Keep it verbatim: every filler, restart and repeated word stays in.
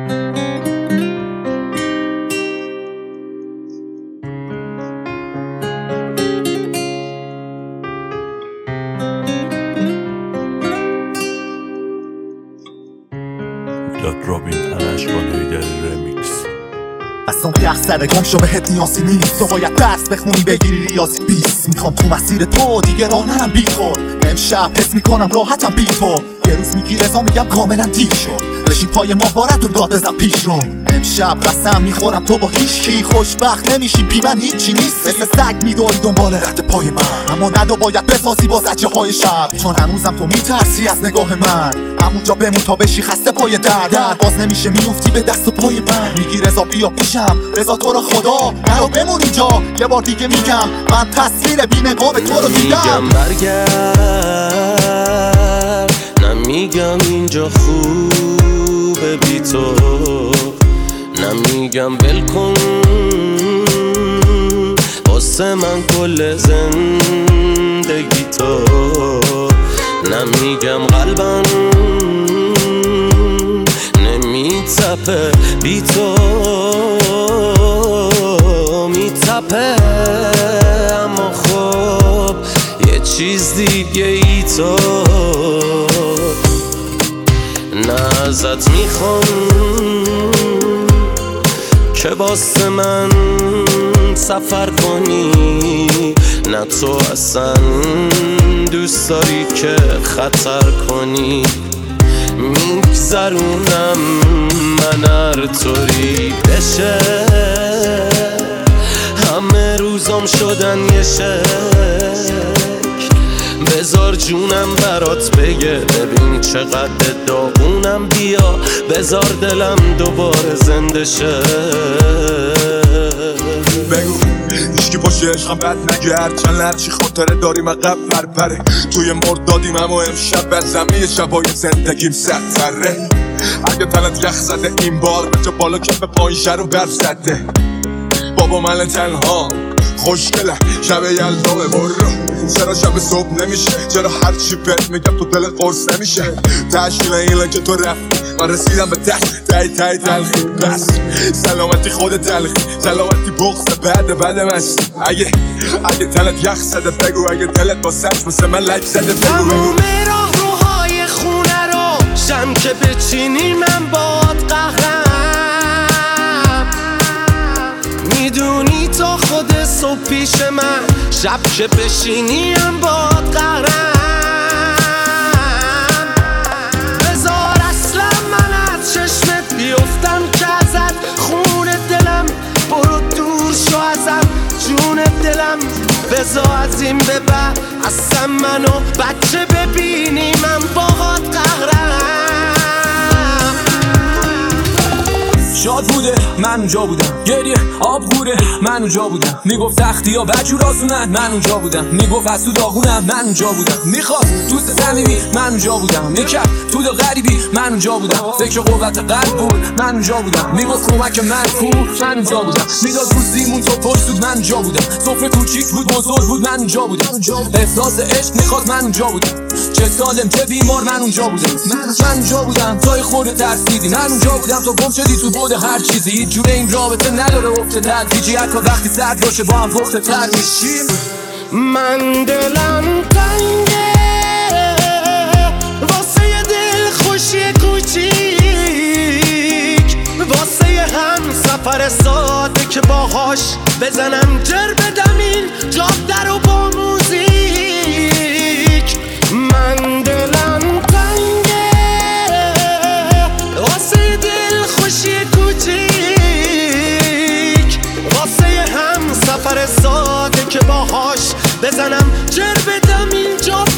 داد رابین انش بانوی در رمیکس. اصلا ده سر گم شو بهت نیازی نیست، تو باید درس بخونی بگیری ریاضی بیست. میخوام تو مسیر تو دیگه راه نرم بی خود، امشب حس میکنم راحتم بی تو. یه روز میگی رضا میگم کاملا دیر شد، بشین پای ما بارد و داد بزن پیش رو. امشب قسم میخورم تو با هیچکی خوشبخت نمیشی، بی من هیچی نیست. مثل سگ میدوری دنبال رد پای من، اما ندو باید بسازی با زجه های شب، چون هنوزم تو میترسی از نگاه من. همونجا بمون تا بشی خسته پای در در باز نمیشه، میفتی به دست و پای من. میگی رضا بیا پیشم، رضا تو رو خدا نرو بمون اینجا. یه بار دیگه میگم من تصویر بی نقاب تو رو دیدم. میگم برگرد، نمیگم اینجا خوبه بی تو، نمیگم بلکن واسه من کل زندگی تو، نمیگم قلبم نمیتپه بی تو، میتپه اما خب یه چیز دیگه ای تو. نه ازت میخوام که واسه من سفر کنی، نه تو اصلا دوست داری که خطر کنی. میگذرونم من هر طوری بشه، همه روزام شدن یه شکل. بذار جونم برات بگه ببین چقدر داغونم، بیا بذار دلم دوباره زنده شه. بگو هیچکی پاشه عشقم بد نگرد، چند هرچی خاطره داریم عقب پرپره. توی مرد دادیم اما امشب بر زمین شبای زندگیم سرتره. اگه تنت یخ زده این بار به جا بالا کف پایین رو برف زده. بابا من تنها خوشگله شب یلدامه برو، چرا شب صبح نمیشه؟ چرا هرچی بهت میگم تو دل قرص نمیشه؟ تشکیل اینه که تو رفتی من رسیدم به ته تای تای تلخی. بس سلامتی خود تلخی، سلامتی بغض بعد بعد مستی. اگه اگه تلت یخ زده بگو، اگه دلت با سچ مثل من لک زده بگو. تموم راه روهای خونه رو شم که بچینی من باد قهرم. میدونی تا خود صبح پیش من، شب که بشینی هم باد قهرم. بذار اصلا من از چشمت بیفتم که ازت خون دلم، برو دور شو ازم جون دلم. بذار از این به بعد اصلا منو بچه ببینی من باهات قهرم. شاد بوده من اونجا بودم، گریه آب گوره من اونجا بودم. میگفت تختی ها بجور آسونن من اونجا بودم، میگفت از تو داغونم من اونجا بودم. میخواست دوست صمیمی من اونجا بودم، میکرد تو دل غریبی من اونجا بودم. فکر قوت قلب بود من اونجا بودم، میگفت کمک من کور من اونجا بودم. میداد روزیمون تو پشت بود من اونجا بودم. سفره کوچیک بود بزرگ بود من اونجا بودم. احساس عشق میخواد من اونجا بودم، چه سالم چه بیمار من اونجا بودم. من اونجا بودم تای خورده ترسیدی، من اونجا بودم تو گم شدی تو بود هر چیزی. هیچ جوره این رابطه نداره افت تدریجی، حتی وقتی سرد باشه با هم پخته تر میشیم. من دلم تنگه واسه یه دل خوشی کوچیک، واسه یه هم سفر ساده که باهاش بزنم جر بدم این جاده رو با موزیک. من دلم تنگه واسه یه دل خوشی کوچیک، واسه یه هم سفر ساده که باهاش بزنم جر بدم اینجا